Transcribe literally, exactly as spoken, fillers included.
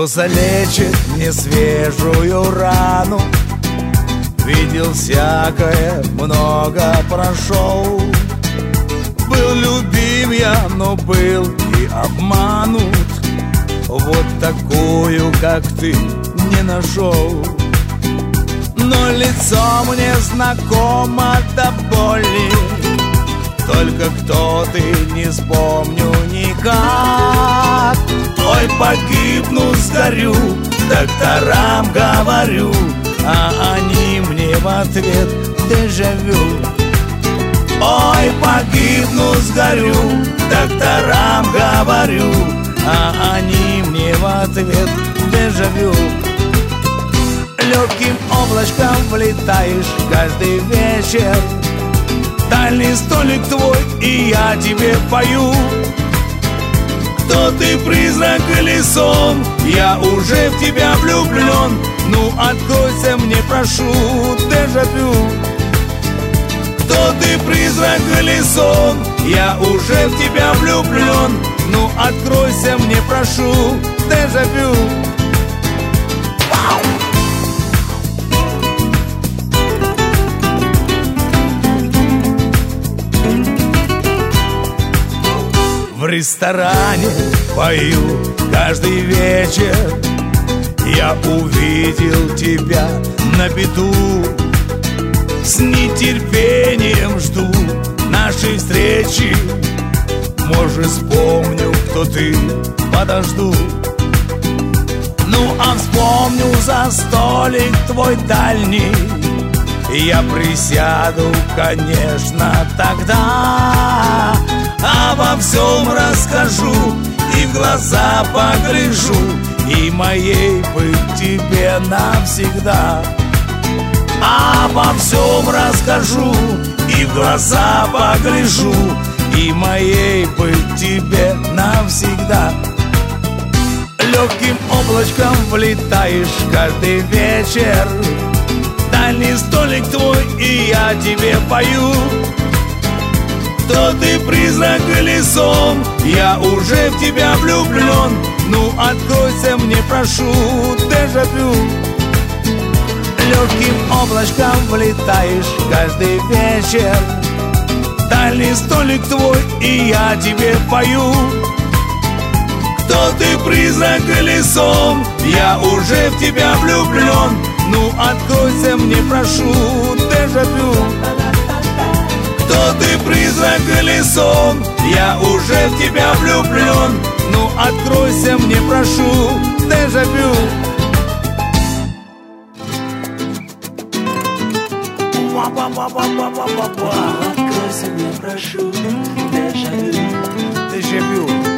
кто залечит мне свежую рану. Видел всякое, много прошел. Был любим я, но был и обманут. Вот такую, как ты, не нашел. Но лицо мне знакомо до боли. Только кто ты, не вспомню никак. Ой, погибну, сгорю, докторам говорю, а они мне в ответ дежавю. Ой, погибну, сгорю, докторам говорю, а они мне в ответ дежавю. Легким облачком влетаешь каждый вечер. Дальний столик твой, и я тебе пою. Кто ты, призрак или сон? Я уже в тебя влюблен. Ну откройся мне, прошу, дежавю. Кто ты, призрак или сон? Я уже в тебя влюблен. Ну откройся мне, прошу, дежавю. В ресторане пою каждый вечер. Я увидел тебя на беду. С нетерпением жду нашей встречи. Может, вспомню, кто ты, подожду. Ну, а вспомню за столик твой дальний. Я присяду, конечно, тогда. Обо всем расскажу и в глаза погляжу, и моей быть тебе навсегда. Обо всем расскажу и в глаза погляжу, и моей быть тебе навсегда. Легким облачком влетаешь каждый вечер. Дальний столик твой, и я тебе пою. Кто ты, призрак или сон? Я уже в тебя влюблен. Ну откройся мне, прошу, дежавю. Легким облачком влетаешь каждый вечер. Дальний столик твой, и я тебе пою. Кто ты, призрак или сон? Я уже в тебя влюблен. Ну откройся мне, прошу, дежавю. Кто ты, призрак или сон? Я уже в тебя влюблен. Ну откройся мне, прошу, дежавю. Откройся мне, прошу, дежавю. Дежавю.